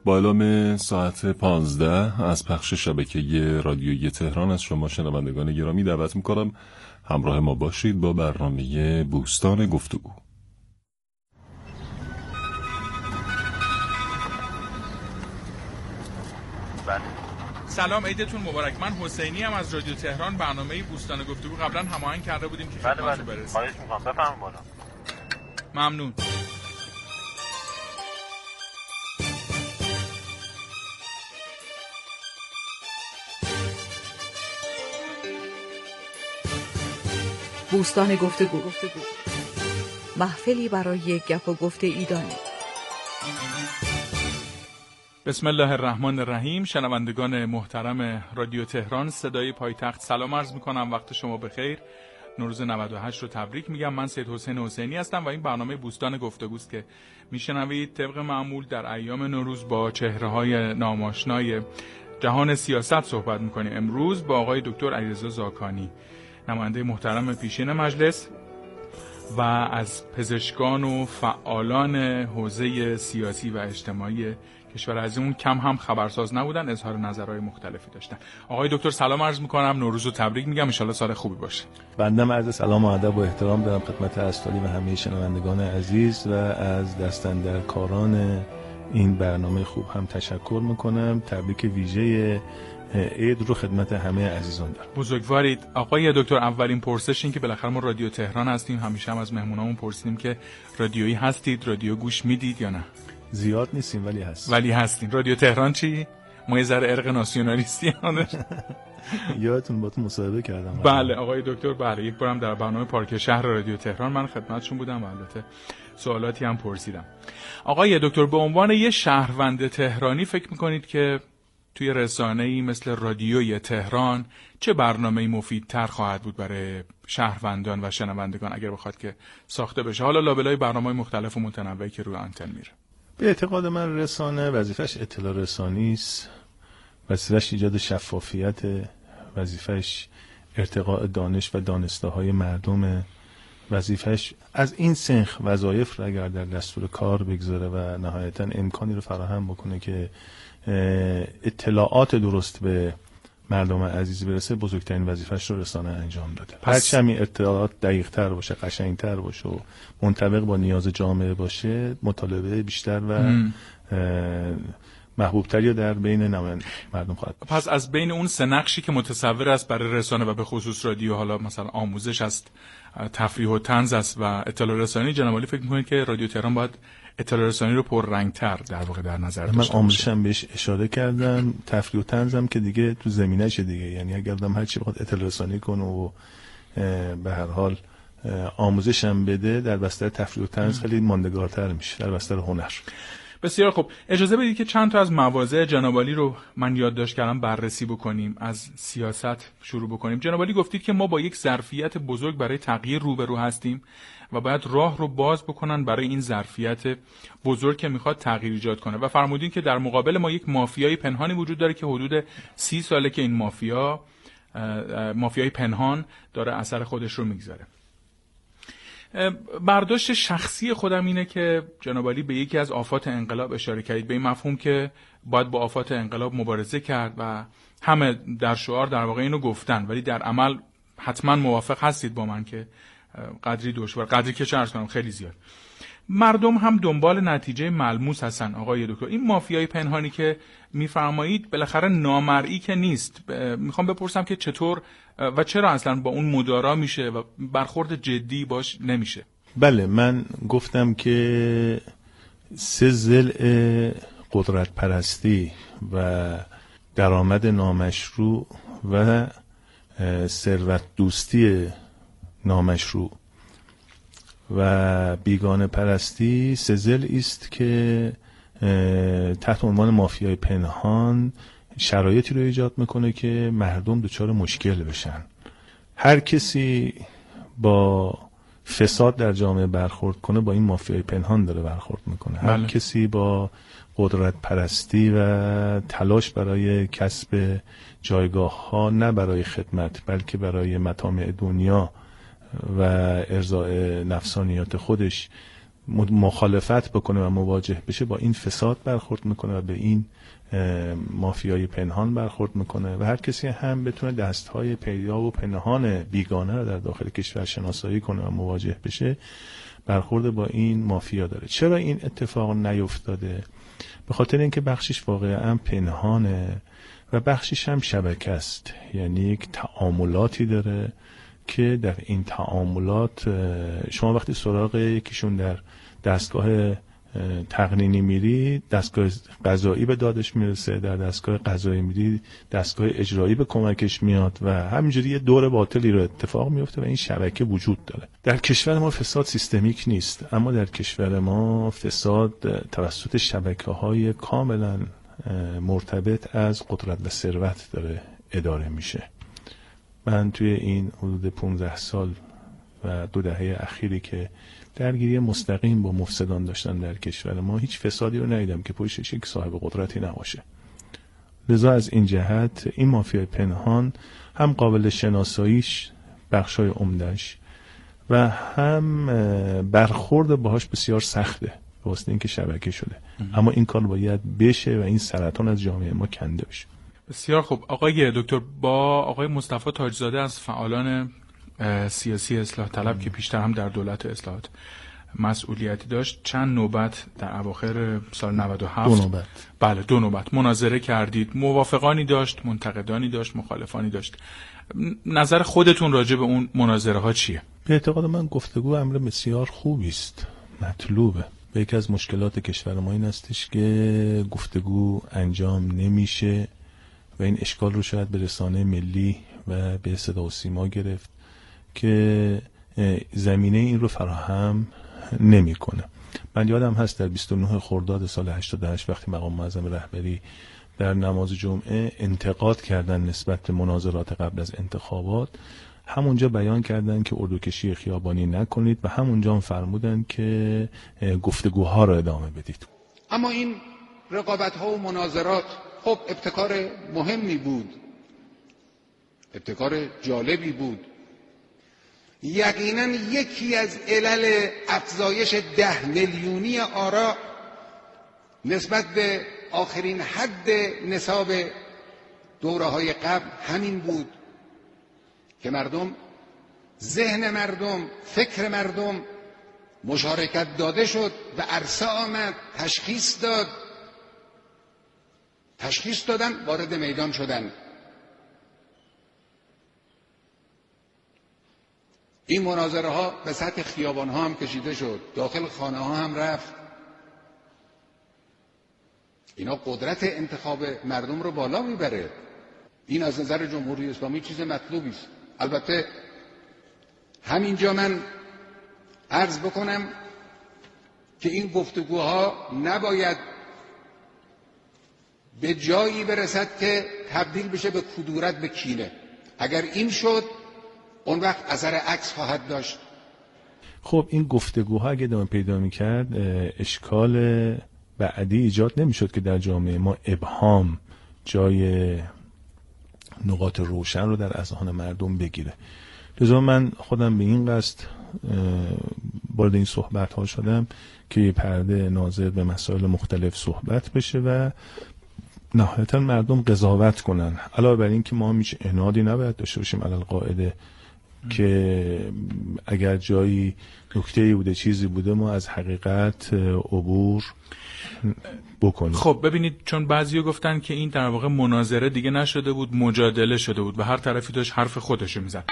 با اعلام ساعت 15 از پخش شبکه رادیویی تهران از شما شنوندگان گرامی دعوت میکنم همراه ما باشید با برنامه بوستان گفتگو. سلام، عیدتون مبارک. من حسینی ام از رادیو تهران. برنامه بوستان گفتگو قبلا هماهنگ کرده بودیم که خدمتتون برسیم. خواهش می‌کنم بفرمایید بالا. ممنون. بوستان گفتگو، محفلی برای گپ و گفت ایدانی. بسم الله الرحمن الرحیم. شنوندگان محترم رادیو تهران صدای پایتخت، سلام عرض میکنم، وقت شما بخیر. نوروز 98 رو تبریک میگم. من سید حسین حسینی هستم و این برنامه بوستان گفتگوست که میشنوید طبق معمول در ایام نوروز با چهره‌های ناماشنای جهان سیاست صحبت میکنیم. امروز با آقای دکتر علیرضا زاکانی، نماینده محترم پیشین مجلس و از پزشکان و فعالان حوزه سیاسی و اجتماعی کشور، از اون کم هم خبرساز نبودن، اظهار نظرهای مختلفی داشتن. آقای دکتر سلام عرض میکنم، نوروز رو تبریک میگم، ان شاءالله سال خوبی باشه. بنده عرض سلام و ادب و احترام دارم خدمت اساتید و همه شنوندگان عزیز و از دستاندرکاران این برنامه خوب هم تشکر میکنم. تبریک ویژه عید رو خدمت همه عزیزان دارم. بزرگوارید. آقای دکتر، اولین پرسش این که بالاخره ما رادیو تهران هستیم، همیشه هم از مهمونامون پرسیدیم که رادیویی هستید، رادیو گوش میدید یا نه؟ زیاد نیستیم ولی هستیم. رادیو تهران چی؟ ما یه ذره ارق ناسیونالیستی هم یادتون باهاتون مصاحبه کردم. بله آقای دکتر، بله یک بارم در برنامه پارک شهر رادیو تهران من خدمتشون بودم و البته سوالاتی هم پرسیدم. آقای دکتر، به عنوان یه شهروند تهرانی فکر میکنید که توی رسانه‌ای مثل رادیوی تهران چه برنامه‌ای مفیدتر خواهد بود برای شهروندان و شنوندگان اگر بخواد که ساخته بشه، حالا لابلای برنامه‌های مختلف و متنوعی که روی آنتن میره؟ به اعتقاد من رسانه وظیفش اطلاع رسانی است، وظیفش ایجاد شفافیت، وظیفش ارتقاء دانش و دانسته‌های مردم، وظیفش از این سنخ وظایف را اگر در دستور کار بگذاره و نهایتاً امکانی رو فراهم بکنه که اطلاعات درست به مردم عزیز برسه، بزرگترین وظیفش رو رسانه انجام داده. هرچه همین اطلاعات دقیق‌تر باشه، قشنگتر باشه و منطبق با نیاز جامعه باشه، مطالبه بیشتر و محبوبتری در بین مردم خواهد. پس از بین اون سه نقشی که متصور است برای رسانه و به خصوص رادیو، حالا مثلا آموزش است، تفریح و طنز است و اطلاع رسانی، جناب عالی فکر می‌کنید که رادیو تهران باید اطلاع رسانی رو پررنگ‌تر در واقع در نظر داشته باشه؟ من آموزشم بهش اشاره کردم، تفریح و طنزم که دیگه تو زمینه‌شه دیگه، یعنی اگر آدم هر چی بخواد اطلاع رسانی کنه و به هر حال آموزشم بده، در بستر تفریح و طنز خیلی ماندگارتر میشه در بستر هنر. بسیار خوب. اجازه بدید که چند تا از مواضع جناب عالی رو من یادداشت کردم بررسی بکنیم. از سیاست شروع بکنیم. جناب عالی گفتید که ما با یک ظرفیت بزرگ برای تغییر روبرو هستیم و باید راه رو باز بکنن برای این ظرفیت بزرگ که میخواد تغییر ایجاد کنه و فرمودین که در مقابل ما یک مافیای پنهانی وجود داره که حدود 30 ساله که این مافیای پنهان داره اثر خودش رو میگذاره. برداشت شخصی خودم اینه که جناب عالی به یکی از آفات انقلاب اشاره کردید، به این مفهوم که باید با آفات انقلاب مبارزه کرد و همه در شعار در واقع اینو گفتن، ولی در عمل حتما موافق هستید با من که قدری دشوار، قدری که چه عرض کنم خیلی زیاد. مردم هم دنبال نتیجه ملموس هستن. آقای دکتر، این مافیای پنهانی که میفرمایید بالاخره نامرئی که نیست، میخوام بپرسم که چطور و چرا اصلا با اون مدارا میشه و برخورد جدی باش نمیشه؟ بله، من گفتم که 3 ضلع قدرت پرستی و درآمد نامشروع و ثروت دوستی نامشروع و بیگانه پرستی 3 ضلعی است که تحت عنوان مافیای پنهان شرایطی رو ایجاد میکنه که مردم دچار مشکل بشن. هر کسی با فساد در جامعه برخورد کنه با این مافیای پنهان داره برخورد میکنه. هر کسی با قدرت پرستی و تلاش برای کسب جایگاه ها، نه برای خدمت بلکه برای مطامع دنیا و ارضاء نفسانیات خودش مخالفت بکنه و مواجه بشه با این فساد برخورد میکنه و به این مافیای پنهان برخورد میکنه و هر کسی هم بتونه دستهای پیدا و پنهان بیگانه رو در داخل کشور شناسایی کنه و مواجه بشه برخورد با این مافیا داره. چرا این اتفاق نیفتاده؟ به خاطر اینکه بخشش واقعا پنهانه و بخشش هم شبکه است، یعنی یک تعاملاتی داره که در این تعاملات شما وقتی سراغ یکیشون در دستگاه تقنینی میری، دستگاه قضایی به دادش میرسه، در دستگاه قضایی میری دستگاه اجرایی به کمکش میاد و همینجوری یه دور باطلی رو اتفاق میفته و این شبکه وجود داره. در کشور ما فساد سیستمیک نیست، اما در کشور ما فساد توسط شبکه‌های کاملا مرتبط از قدرت و ثروت داره اداره میشه. من توی این حدود 15 سال و 2 دهه اخیری که درگیری مستقیم با مفسدان داشتن در کشور ما، هیچ فسادی رو ندیدم که پشتش یک صاحب قدرتی نباشه. لذا از این جهت این مافیای پنهان هم قابل شناساییش بخشای عمده‌اش و هم برخورد باهاش بسیار سخته واسه اینکه شبکه شده، اما این کار باید بشه و این سرطان از جامعه ما کنده بشه. بسیار خوب. آقای دکتر، با آقای مصطفی تاجزاده از فعالان سیاسی اصلاح طلب که پیشتر هم در دولت اصلاحات مسئولیتی داشت، چند نوبت در اواخر سال 97 2 نوبت. بله 2 نوبت مناظره کردید. موافقانی داشت، منتقدانی داشت، مخالفانی داشت. نظر خودتون راجع به اون مناظره ها چیه؟ به اعتقاد من گفتگو امر بسیار خوبی است، مطلوبه. و یکی از مشکلات کشور ما این استش که گفتگو انجام نمیشه و این اشکال رو شاید به رسانه ملی و به صدا و سیما گرفت که زمینه این رو فراهم نمیکنه. من یادم هست در 29 خرداد سال 88 وقتی مقام معظم رهبری در نماز جمعه انتقاد کردن نسبت به مناظرات قبل از انتخابات، همونجا بیان کردن که اردوکشی خیابانی نکنید و همونجا هم فرمودن که گفتگوها رو ادامه بدید. اما این رقابت‌ها و مناظرات خب ابتکار مهمی بود، ابتکار جالبی بود. یقینا یکی از علل افزایش 10 میلیونی آرا نسبت به آخرین حد نصاب دوره‌های قبل همین بود که مردم، ذهن مردم، فکر مردم مشارکت داده شد و عرصه آمد، تشخیص دادن، وارد میدان شدن. این مناظره ها به سطح خیابان ها هم کشیده شد، داخل خانه ها هم رفت. اینا قدرت انتخاب مردم رو بالا میبره. این از نظر جمهوری اسلامی چیز مطلوبی است. البته همینجا من عرض بکنم که این گفتگوها نباید به جایی برسد که تبدیل بشه به کدورت، به کینه. اگر این شد اون وقت اثر عکس خواهد داشت. خب این گفتگوها اگه ادامه پیدا میکرد اشکال بعدی ایجاد نمیشد که در جامعه ما ابهام جای نقاط روشن رو در اذهان مردم بگیره. لذا من خودم به این قصد وارد این صحبت ها شدم که یه پرده ناظر به مسائل مختلف صحبت بشه و نهایتا مردم قضاوت کنن. علاوه بر این که ما هیچ عنادی نباید داشته باشیم علل قاعده که اگر جایی نکته‌ای بوده، چیزی بوده، ما از حقیقت عبور بکنیم. خب ببینید، چون بعضیا گفتن که این در واقع مناظره دیگه نشده بود، مجادله شده بود و هر طرفی داشت حرف خودشو میزد.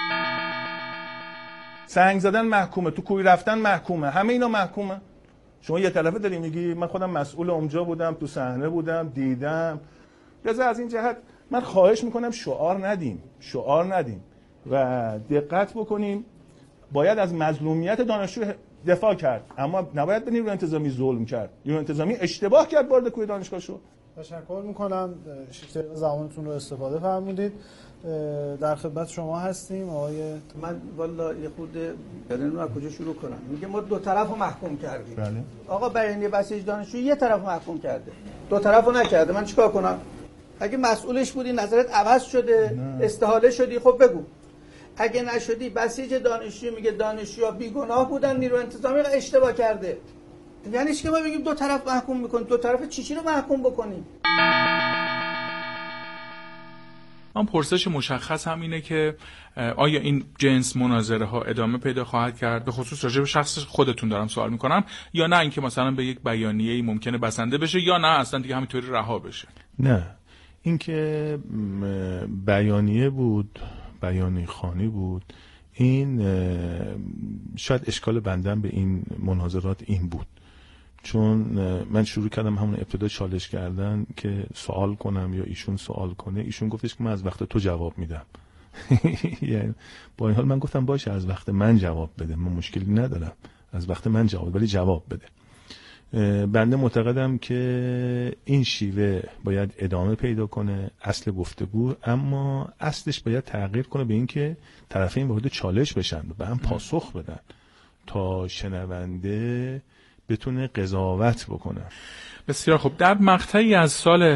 سنگ زدن محکومه، تو کوی رفتن محکومه، همه اینا محکومه. شما یه طرفه داری میگی من خودم مسئول اونجا بودم، تو صحنه بودم، دیدم. لذا از این جهت من خواهش میکنم شعار ندیم و دقت بکنیم. باید از مظلومیت دانشجو دفاع کرد، اما نباید به نیروی انتظامی ظلم کرد. نیروی انتظامی اشتباه کرد وارد کوی دانشگاه شد. تشکر میکنم، زمانتون رو استفاده فرمودید. در خدمت شما هستیم آقای. من والا یه خورده برنامه از کجا شروع کنم؟ میگه ما دو طرفو محکوم کردیم. بله. آقا بیانیه بسیج دانشجو یه طرفو محکوم کرده، دو طرفو نکرده. من چیکار کنم؟ اگه مسئولش بودی، نظرت عوض شده، استحاله شدی، خب بگو. اگه نشدی، بسیج دانشجو میگه دانشجوها بیگناه بودن، نیرو انتظامی اشتباه کرده. یعنی چی که ما بگیم دو طرف محکوم میکنیم؟ دو طرف چی رو محکوم بکنیم؟ من پرسش مشخص هم اینه که آیا این جنس مناظره ها ادامه پیدا خواهد کرد؟ به خصوص راجع به شخص خودتون دارم سوال میکنم، یا نه اینکه مثلا به یک بیانیه‌ای ممکنه بسنده بشه، یا نه اصلا دیگه همینطوری رها بشه؟ نه، اینکه بیانیه بود، بیانیه خوانی بود، این شاید اشکال بندم به این مناظرات این بود، چون من شروع کردم همون ابتدا چالش کردن که سوال کنم یا ایشون سوال کنه. ایشون گفتش که من از وقت تو جواب میدم. یعنی با این حال من گفتم باشه از وقت من جواب بده، من مشکلی ندارم، از وقت من جواب، ولی جواب بده. بنده معتقدم که این شیوه باید ادامه پیدا کنه، اصل گفتگو، اما اصلش باید تغییر کنه به این که طرفین وارد چالش بشن و به هم پاسخ بدن تا شنونده بتونه قضاوت بکنه. بسیار خوب. در مقطعی از سال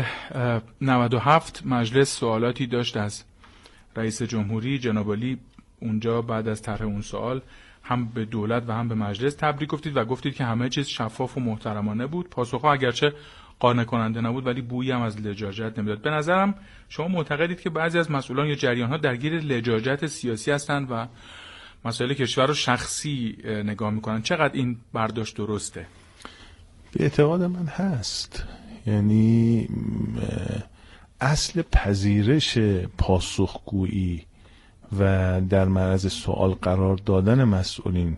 97 مجلس سوالاتی داشت از رئیس جمهوری جناب عالی. اونجا بعد از طرح اون سوال هم به دولت و هم به مجلس تبریک گفتید و گفتید که همه چیز شفاف و محترمانه بود. پاسخها اگرچه قانع کننده نبود ولی بویی هم از لجاجت نمیداد. به نظرم شما معتقدید که بعضی از مسئولان یا جریان‌ها درگیر لجاجت سیاسی هستند و مسائل کشور رو شخصی نگاه میکنن. چقدر این برداشت درسته؟ به اعتقاد من هست. یعنی اصل پذیرش پاسخگویی و در معرض سوال قرار دادن مسئولین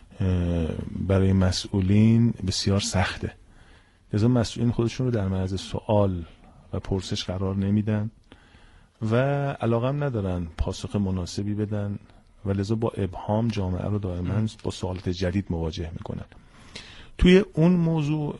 برای مسئولین بسیار سخته. لذا مسئولین خودشون رو در معرض سوال و پرسش قرار نمیدن و علاقه هم ندارن پاسخ مناسبی بدن و لذا با ابهام جامعه رو دائما با سوالات جدید مواجه میکنن. توی اون موضوع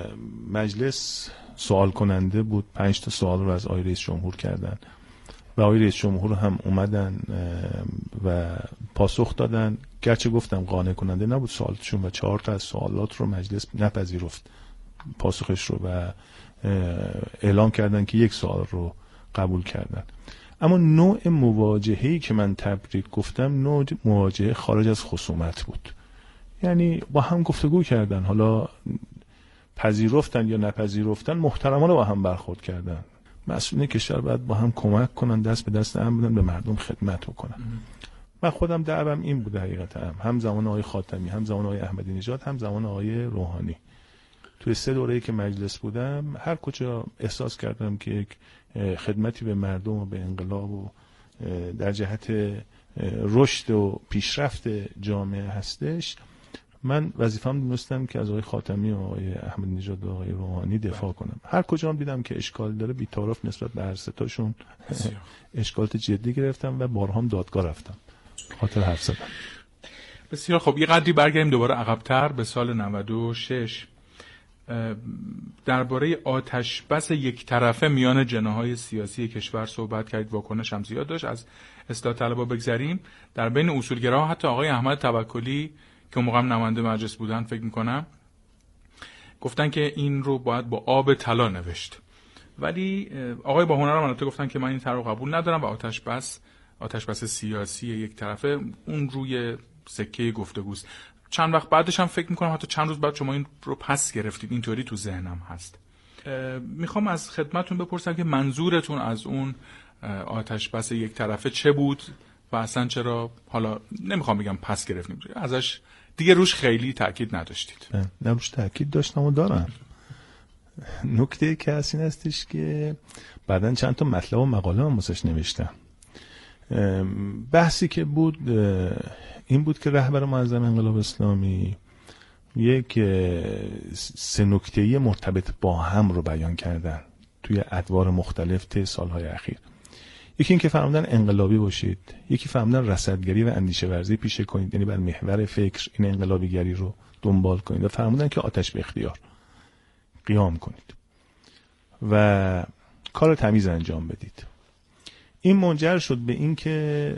مجلس سوال کننده بود، 5 تا سوال رو از آقای رئیس جمهور کردن و آقای رئیس جمهور هم اومدن و پاسخ دادن، گرچه گفتم قانع کننده نبود سوالاتشون و 4 تا از سوالات رو مجلس نپذیرفت پاسخش رو و اعلام کردن که 1 سوال رو قبول کردن. اما نوع مواجهه‌ای که من تبریک گفتم نوع مواجهه خارج از خصومت بود. یعنی با هم گفتگو کردن، حالا پذیرفتن یا نپذیرفتن، محترمانه با هم برخورد کردن. مسئولین کشور باید با هم کمک کنن، دست به دست هم بدن، به مردم خدمت بکنن. من خودم دعوام این بوده حقیقتا، هم زمان آقای خاتمی، هم زمان آقای احمدی نژاد، هم زمان آقای روحانی. توی 3 دوره‌ای که مجلس بودم هر کجا احساس کردم که یک خدمتی به مردم و به انقلاب و در جهت رشد و پیشرفت جامعه هستش، من وظیفه‌ام دونستم که از آقای خاتمی و آقای احمدی نژاد و آقای روحانی دفاع کنم. هر کجا هم دیدم که اشکال داره بی‌طرف نسبت به هر سه تاشون اشکالات جدی گرفتم و بارها هم دادگاه رفتم خاطر حرف زدم. بسیار خب. یه قدری برگردیم دوباره عقب‌تر به سال 96. درباره آتش بس یک طرفه میان جناح‌های سیاسی کشور صحبت کردید. واکنش هم زیاد داشت. از اصلاح طلبا بگذریم، در بین اصولگراها حتی آقای احمد توکلی که اون موقع نماینده مجلس بودن فکر میکنم گفتن که این رو باید با آب طلا نوشت، ولی آقای با هنر مناطق گفتن که من این طرح رو قبول ندارم و آتش بس سیاسی یک طرفه اون روی سکه گفتگوست. چند وقت بعدش هم فکر میکنم حتی چند روز بعد شما این رو پس گرفتید، اینطوری تو ذهنم هست. میخوام از خدمتتون بپرسم که منظورتون از اون آتش بس یک طرفه چه بود و اصلا چرا، حالا نمیخوام بگم پس گرفتیم، ازش دیگه روش خیلی تأکید نداشتید؟ نه روش تأکید داشتم و دارم. نکته که از این هستش که بعدن چند تا مطلب و مقاله هم واسش نوشتم. بحثی که بود این بود که رهبر معظم انقلاب اسلامی یک 3 نکته‌ای مرتبط با هم رو بیان کردن توی ادوار مختلف طی سالهای اخیر. یکی این که فرمودن انقلابی باشید، یکی فرمودن رصدگری و اندیشه ورزی پیشه کنید، یعنی بر محور فکر این انقلابیگری رو دنبال کنید، و فرمودن که آتش به اختیار قیام کنید و کار تمیز انجام بدید. این منجر شد به این که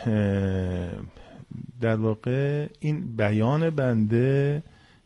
در واقع این بیان بنده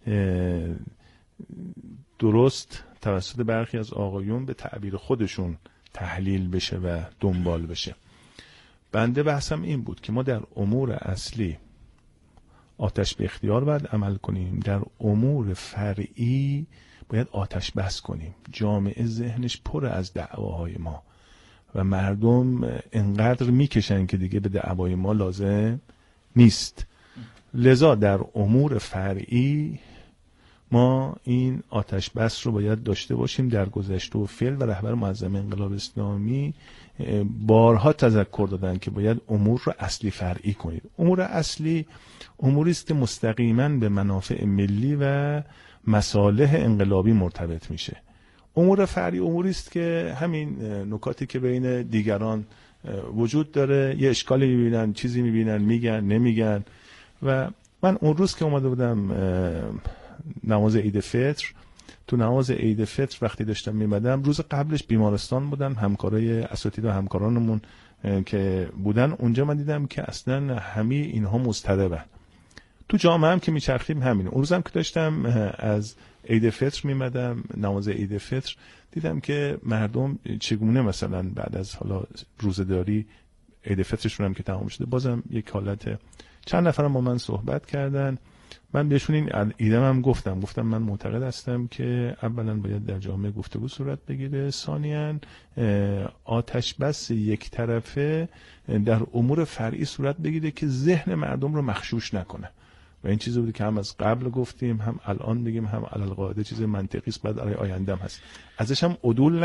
درست توسط برخی از آقایون به تعبیر خودشون تحلیل بشه و دنبال بشه. بنده بحثم این بود که ما در امور اصلی آتش به اختیار باید عمل کنیم، در امور فرعی باید آتش بس کنیم. جامعه ذهنش پر از دعواهای ما و مردم انقدر میکشن که دیگه به دعوای ما لازم نیست. لذا در امور فرعی ما این آتش بس رو باید داشته باشیم. در گذشته و فعل و رهبر معظم انقلاب اسلامی بارها تذکر دادن که باید امور رو اصلی فرعی کنید. امور اصلی اموری است که مستقیما به منافع ملی و مصالح انقلابی مرتبط میشه. امور فرعی اموری است که همین نکاتی که بین دیگران وجود داره، یه اشکالی میبینن، چیزی میبینن، میگن نمیگن. و من اون روز که اومده بودم نماز عید فطر، تو نماز عید فطر وقتی داشتم میمدم، روز قبلش بیمارستان بودم، همکارای اساتید و همکارانمون که بودن اونجا، من دیدم که اصلا همه اینها مضطربن. تو جامعه هم که میچرخیم همین. اون روزم که داشتم از عید فطر میمدم نماز عید فطر، دیدم که مردم چگونه مثلا بعد از حالا روزه‌داری عید فطرشون هم که تمام شده، بازم یک حالت، چند نفرم با من صحبت کردن. من بهشون این ایدم هم گفتم من معتقد هستم که اولا باید در جامعه گفتگو صورت بگیره، ثانیاً آتش بس یک طرفه در امور فرعی صورت بگیره که ذهن مردم رو مغشوش نکنه. و این چیزی بوده که هم از قبل گفتیم، هم الان بگیم، هم علالقاعده چیز منطقی است، بعد برای آینده هم هست. ازش هم عدول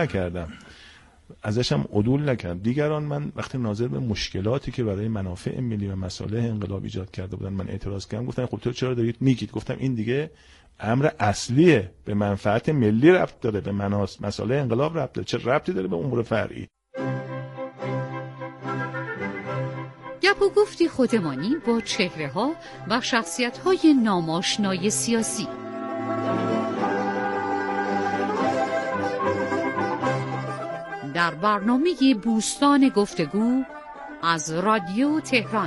نکردم. دیگران، من وقتی ناظر به مشکلاتی که برای منافع ملی و مصالح انقلاب ایجاد کرده بودن من اعتراض کردم، گفتن خب تو چرا دارید میگید؟ گفتم این دیگه امر اصلیه، به منفعت ملی ربط داره، به مصالح انقلاب ربط داره، چه ربطی داره به امور فرعی؟ گپ و گفتی خودمانی با چهره‌ها و شخصیت‌های ناماشنای سیاسی. در برنامه بوستان گفتگو از رادیو تهران.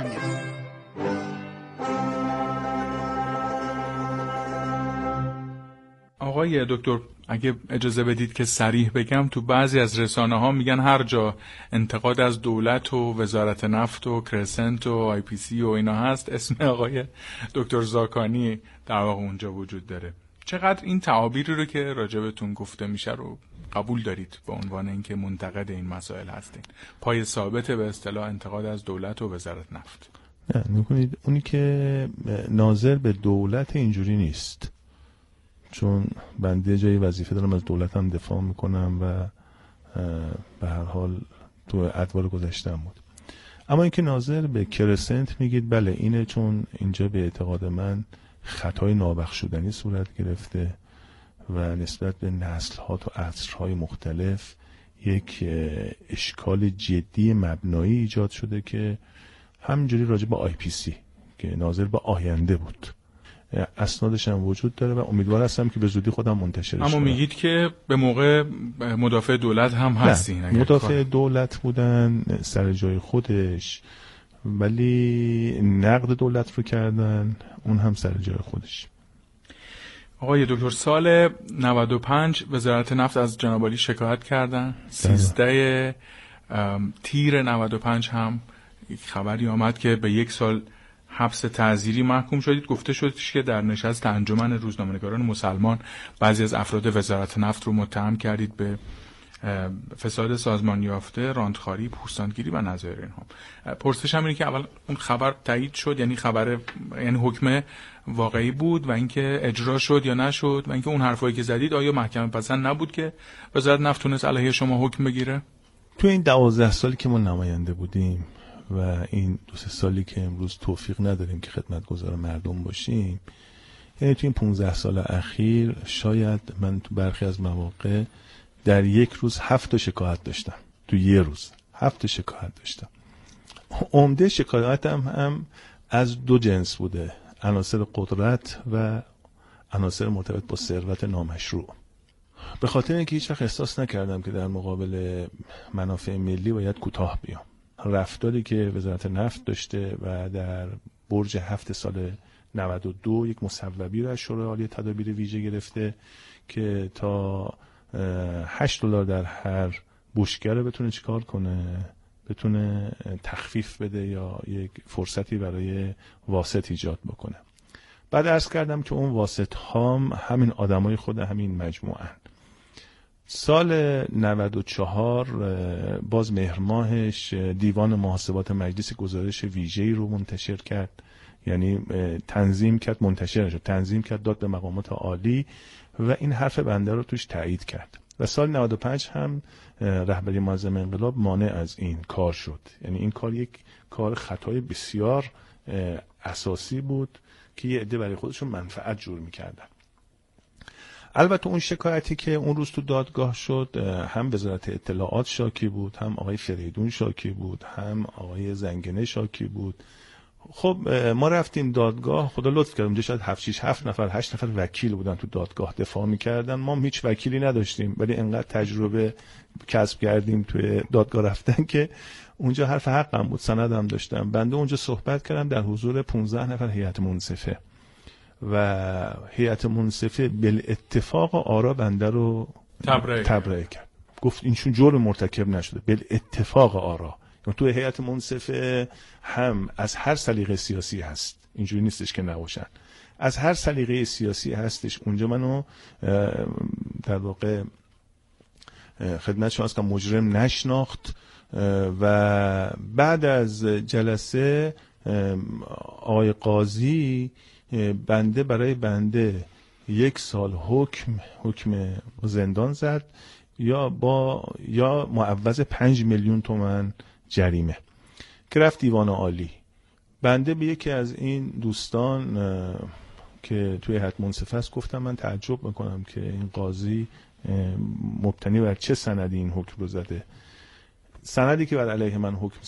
آقای دکتر، اگه اجازه بدید که صریح بگم، تو بعضی از رسانه‌ها میگن هر جا انتقاد از دولت و وزارت نفت و کرسنت و IPC و اینا هست، اسم آقای دکتر زاکانی در واقع اونجا وجود داره. چقدر این تعابیری رو که راجبتون گفته میشه رو قبول دارید به عنوان اینکه منتقد این مسائل هستین؟ پای ثابت به اصطلاح انتقاد از دولت و وزارت نفت؟ نه، نکنید اونی که ناظر به دولت اینجوری نیست، چون بنده جای وظیفه دارم از دولتم دفاع میکنم و به هر حال تو ادوار گذشتم بود. اما اینکه ناظر به کرسنت میگید، بله اینه، چون اینجا به اعتقاد من خطای نابخشودنی صورت گرفته و نسبت به نسل‌ها و عصرهای مختلف یک اشکال جدی مبنایی ایجاد شده که همینجوری راجع به IPC که ناظر به آینده بود، اسنادش هم وجود داره و امیدوار هستم که به زودی خودم منتشرش کنم. اما میگید که به موقع مدافع دولت هم هستین؟ مدافع دولت بودن سر جای خودش، ولی نقد دولت رو کردن اون هم سر جای خودش. آقای دکتر، سال 95 وزارت نفت از جناب عالی شکایت کردن. 13 تیر 95 هم یک خبری آمد که به 1 سال حبس تعزیری محکوم شدید. گفته شد که در نشست انجمن روزنامه‌نگاران مسلمان بعضی از افراد وزارت نفت رو متهم کردید به فساد سازمان یافته، راندخواری، پوستانگیری و نظایر اینها. پرسشم اینه که اول اون خبر تایید شد، یعنی حکم واقعی بود و اینکه اجرا شد یا نشد، و اینکه اون حرفایی که زدید آیا محکمه پسند نبود که وزارت نفت تونست علیه شما حکم بگیره؟ تو این 12 سالی که ما نماینده بودیم و این 2-3 سالی که امروز توفیق نداریم که خدمتگزار مردم باشیم، یعنی تو این 15 سال اخیر شاید من تو برخی از مواقع در یک روز 7 شکایت داشتم. تو یه روز 7 شکایت داشتم. عمده شکایتم هم از 2 جنس بوده: عناصر قدرت و عناصر مرتبط با ثروت نامشروع. به خاطر اینکه هیچ وقت احساس نکردم که در مقابل منافع ملی باید کوتاه بیام. رفتاری که وزارت نفت داشته و در برج 7 سال 92 یک مصوبی را از شورای عالی تدابیر ویژه گرفته که تا $8 در هر بوشگر بتونه چیکار کنه، بتونه تخفیف بده یا یک فرصتی برای واسط ایجاد بکنه. بعد عرض کردم که اون واسطهام همین آدمای خود همین مجموعه. سال 94 باز مهر ماهش دیوان محاسبات مجلس گزارش ویژه‌ای رو منتشر کرد، یعنی تنظیم کرد، منتشر نشد، تنظیم کرد، داد به مقامات عالی و این حرف بنده رو توش تایید کرد. و سال 95 هم رهبری معظم انقلاب مانع از این کار شد. یعنی این کار یک کار خطای بسیار اساسی بود که یه عده برای خودشون منفعت جور می‌کردن. البته اون شکایتی که اون روز تو دادگاه شد هم وزارت اطلاعات شاکی بود، هم آقای فریدون شاکی بود، هم آقای زنگنه شاکی بود. خب ما رفتیم دادگاه، خدا لطف کرد اونجا شاید 7 نفر 8 نفر وکیل بودن تو دادگاه دفاع می‌کردن. ما هیچ وکیلی نداشتیم، ولی انقدر تجربه کسب کردیم توی دادگاه رفتن که اونجا حرف حقم بود، سندم داشتم. بنده اونجا صحبت کردم در حضور 15 نفر هیئت منصفه و هیئت منصفه بالاتفاق آرا بنده رو تبرئه کرد. گفت اینشون جرم مرتکب نشده، بالاتفاق آرا. تو هیئت منصفه هم از هر سلیقه سیاسی هست، اینجوری نیستش که نباشن، از هر سلیقه سیاسی هستش. اونجا منو در واقع خدمت شما هستم مجرم نشناخت و بعد از جلسه آقای قاضی بنده برای بنده 1 سال حکم زندان زد یا معوض 5 میلیون تومان جریمه که رفت دیوان عالی. بنده به یکی از این دوستان که توی هیئت منصفه است گفتم من تعجب میکنم که این قاضی مبتنی بر چه سندی این حکم رو زده. سندی که بر علیه من حکم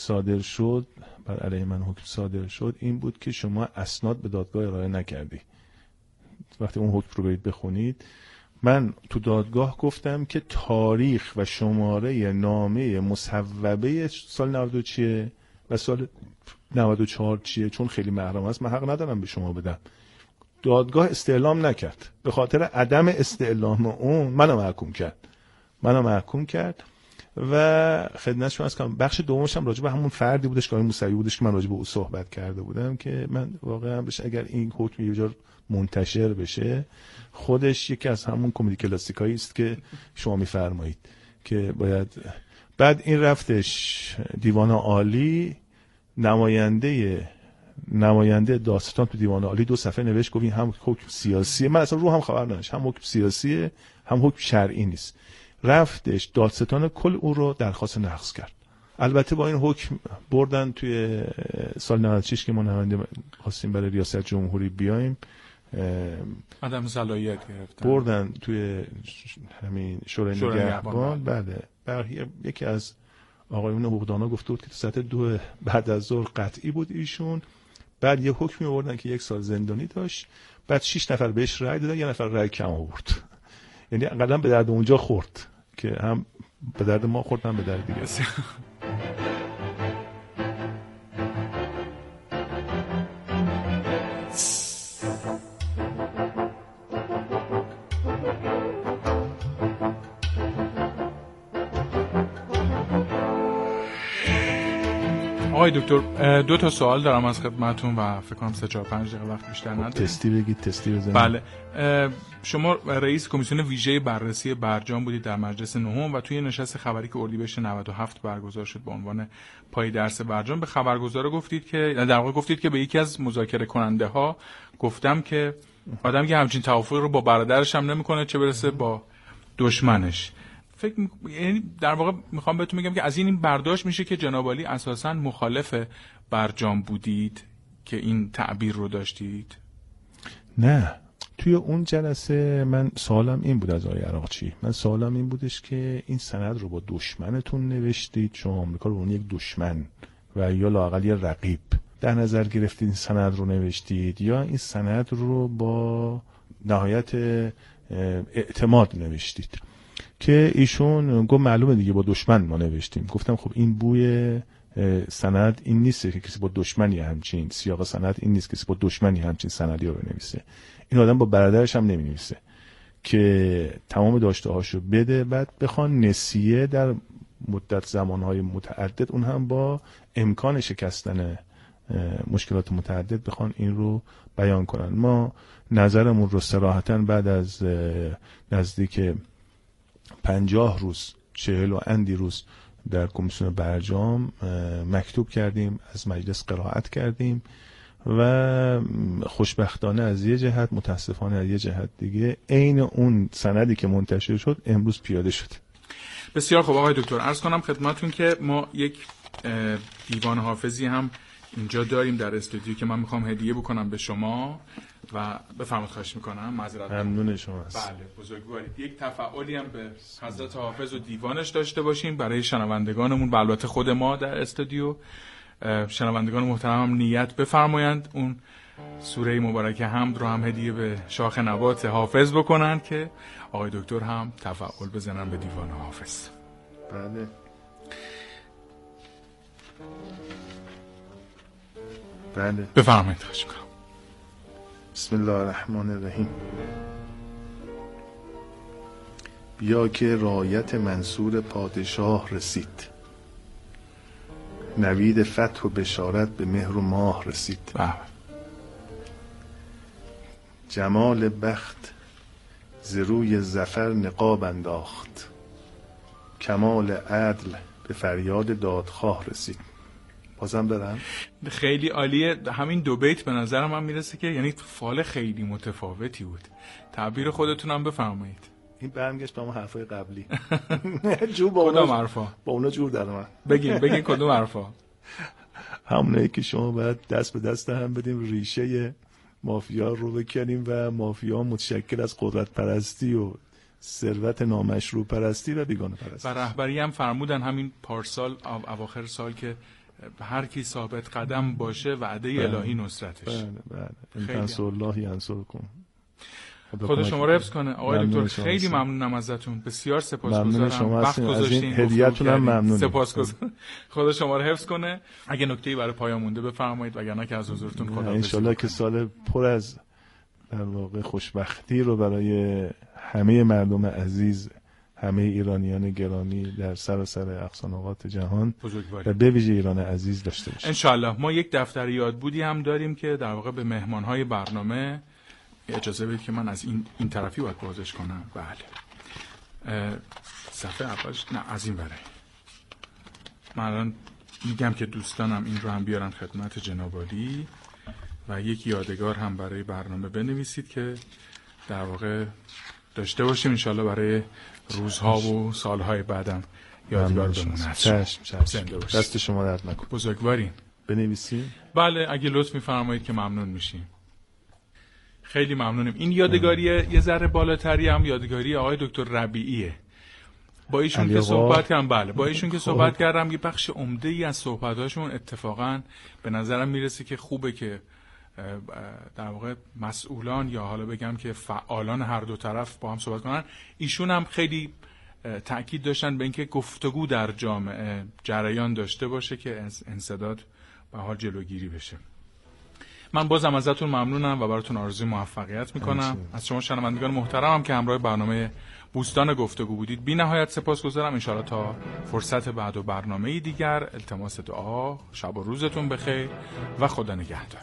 صادر شد این بود که شما اسناد به دادگاه ارائه نکردی. وقتی اون حکم رو برید بخونید، من تو دادگاه گفتم که تاریخ و شماره نامه مصوبه سال 92 چیه و سال 94 چیه، چون خیلی محرم است من حق ندارم به شما بدم. دادگاه استعلام نکرد، به خاطر عدم استعلام اون منو محکوم کرد و خدمت شما هستم. بخش دومش هم راجع به همون فردی بودش که موسوی بودش که من راجع به او صحبت کرده بودم که من واقعا بشه اگر این حکم یه جور منتشر بشه، خودش یکی از همون کمدی کلاسیکایی است که شما میفرمایید که باید. بعد این رفتش دیوان عالی، نماینده دادستان تو دیوان عالی 2 صفحه نوشت گفت این هم حکم سیاسیه. من اصلا رو هم خبر نداشتم، هم حکم سیاسیه هم حکم شرعی نیست. رفتش دادستان کل او رو درخواست نقض کرد. البته با این حکم بردن توی سال 96 که ما نماینده خواستیم برای ریاست جمهوری بیایم، عدم صلاحیت گرفتن، بردن توی همین شورای نگهبان. بله یکی از آقایون حقوقدانا گفته بود که تو ساعت 2 بعد از ظهر قطعی بود ایشون. بعد یه حکمی آوردن که 1 سال زندانی داشت. بعد 6 نفر بهش رأی دادن، 1 نفر رأی کم آورد. یعنی انقدر به درد اونجا خورد که هم به درد ما خورد هم به درد دیگه. آقای دکتر 2 تا سوال دارم از خدمتون و فکر کنم 3-4-5 دقیقه وقت بیشتر نداریم. تستی بگید، تستی بزنید. بله، شما رئیس کمیسیون ویژه بررسی برجام بودید در مجلس نهم و توی نشست خبری که اردیبهشت 97 برگزار شد به عنوان پای درس برجام به خبرگزارا گفتید که در واقع گفتید که به یکی از مذاکره کننده ها گفتم که آدمی که همچین توافقی رو با برادرش هم نمیکنه چه برسه با دشمنش. یعنی در واقع میخوام بهتون بگم که از این برداشت میشه که جناب عالی اساساً مخالف برجام بودید که این تعبیر رو داشتید؟ نه، توی اون جلسه من سوالم این بود از آقای عراقچی، من سوالم این بودش که این سند رو با دشمنتون نوشتید، شما آمریکا رو اون یک دشمن و یا لااقل یه رقیب در نظر گرفتید این سند رو نوشتید، یا این سند رو با نهایت اعتماد نوشتید؟ که ایشون گفت معلومه دیگه با دشمن ما نوشتیم. گفتم خب این بوی سند این نیست که کسی با دشمنی همچین سیاق سند این نیست کسی با دشمنی همچین سندی رو بنویسه. این آدم با برادرش هم نمی‌نویسه که تمام داشته هاشو بده بعد بخوان نسیه در مدت زمانهای متعدد، اون هم با امکان شکستن مشکلات متعدد بخوان این رو بیان کنن. ما نظرمون رو صراحتاً بعد از نزدیک 50 روز 40 و اندی روز در کمیسیون برجام مکتوب کردیم، از مجلس قرائت کردیم و خوشبختانه از یه جهت، متاسفانه از یه جهت دیگه، عین اون سندی که منتشر شد امروز پیاده شد. بسیار خوب آقای دکتر، عرض کنم خدمتون که ما یک دیوان حافظی هم اینجا داریم در استودیو که من میخوام هدیه بکنم به شما و بفرمایید، خواهش میکنم. معذرت ممنون شما هست. بله بزرگوارید. یک تفعالی هم به حضرت حافظ و دیوانش داشته باشیم برای شنوندگانمون و البته خود ما در استودیو. شنوندگان محترم هم نیت بفرمایند اون سوره مبارکه حمد رو هم هدیه به شاخ نبات حافظ بکنن که آقای دکتر هم تفعال بزنن به دیوان حافظ. بله. بله بفرمایید، خواهش میکنم. بسم الله الرحمن الرحیم. بیا که رایت منصور پادشاه رسید، نوید فتح و بشارت به مهر و ماه رسید. جمال بخت ز روی ظفر نقاب انداخت، کمال عدل به فریاد دادخواه رسید. بازم دارم. خیلی عالیه. همین دو بیت به نظر من میرسه که یعنی فال خیلی متفاوتی بود. تعبیر خودتون هم بفرمایید. این برمیگشت به اون حرفای قبلی. کدوم حرفا؟ با اونا جور در من. بگین کدوم حرفا؟ همونایی که شما باید دست به دست هم بدیم، ریشه مافیا رو بکنیم و مافیا متشکل از قدرت پرستی و ثروت نامشروع پرستی و بیگانه پرستی. و رهبری هم فرمودن همین پارسال اواخر سال که هر کی ثابت قدم باشه وعده الهی نصرتش. بله. ان تنصروا الله ینصرکم. خدا شما رو حفظ کنه آقای دکتر. خیلی ممنونم ازتون، بسیار سپاسگزارم، وقت گذاشتین، هدیه‌تون هم ممنونم. سپاسگزارم. خدا شما رو حفظ کنه. اگه نکته‌ای برای پایان مونده بفرمایید، وگرنه که از حضورتون خداحافظی. ان شاءالله که سال پر از در واقع خوشبختی رو برای همه مردم عزیز، همه ایرانیان گرامی در سراسر اقصانقاط جهان و به ویژه ایران عزیز داشته باشیم. ان شاءالله. ما یک دفتر یادبودی هم داریم که در واقع به مهمانهای برنامه، اجازه بدید که من از این طرفی باید بازش کنم. بله. صفحه اولش نه، از این برای من الان میگم که دوستانم این رو هم بیارن خدمت جناب عالی و یک یادگار هم برای برنامه بنویسید که در واقع داشته باشیم انشالله برای روزها و سالهای بعدم یادگار بمونه. چشم. دست شما درد نکنه. بزرگوارین. بنویسیم؟ بله اگه لطف می‌فرمایید که ممنون میشیم. خیلی ممنونیم. این یادگاری یه ذره بالاتری هم یادگاری آقای دکتر ربیعیه. با ایشون که صحبت کردم، بله با ایشون که صحبت کردم، یه بخش عمده‌ای از صحبت‌هاشون اتفاقاً به نظرم میرسه که خوبه که در واقع مسئولان یا حالا بگم که فعالان هر دو طرف با هم صحبت کنن. ایشون هم خیلی تأکید داشتن به اینکه گفتگو در جامعه جریان داشته باشه که انسداد به حال جلوگیری بشه. من بازم ازتون ممنونم و براتون آرزوی موفقیت میکنم. از شما شنوندگان محترمم که همراه برنامه بوستان گفتگو بودید بی نهایت سپاسگزارم. انشاءالله تا فرصت بعد و برنامه دیگر، التماس دعا، شب و روزتون بخیر و خدا نگهدار.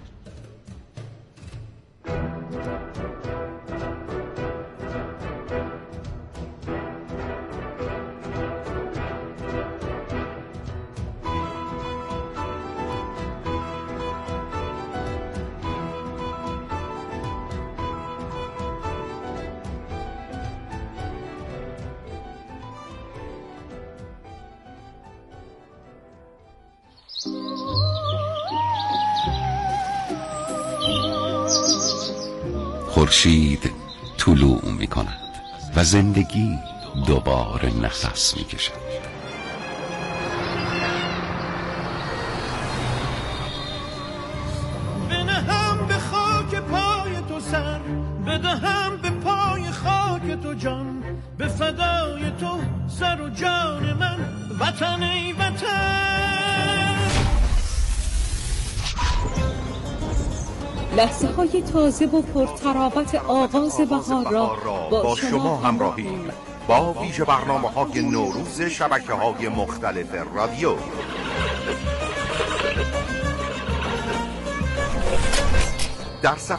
خورشید طلوع می کند و زندگی دوباره نفس می کشد. بنهم به خاک پای تو سر، بدهم به پای خاک تو جان، به فدای تو سر و جان من، وطن ای وطن. لحظه های تازه و پرتراوت آغاز بهار را با شما همراهیم با ویژه برنامه‌های نوروز شبکه‌های مختلف رادیو. در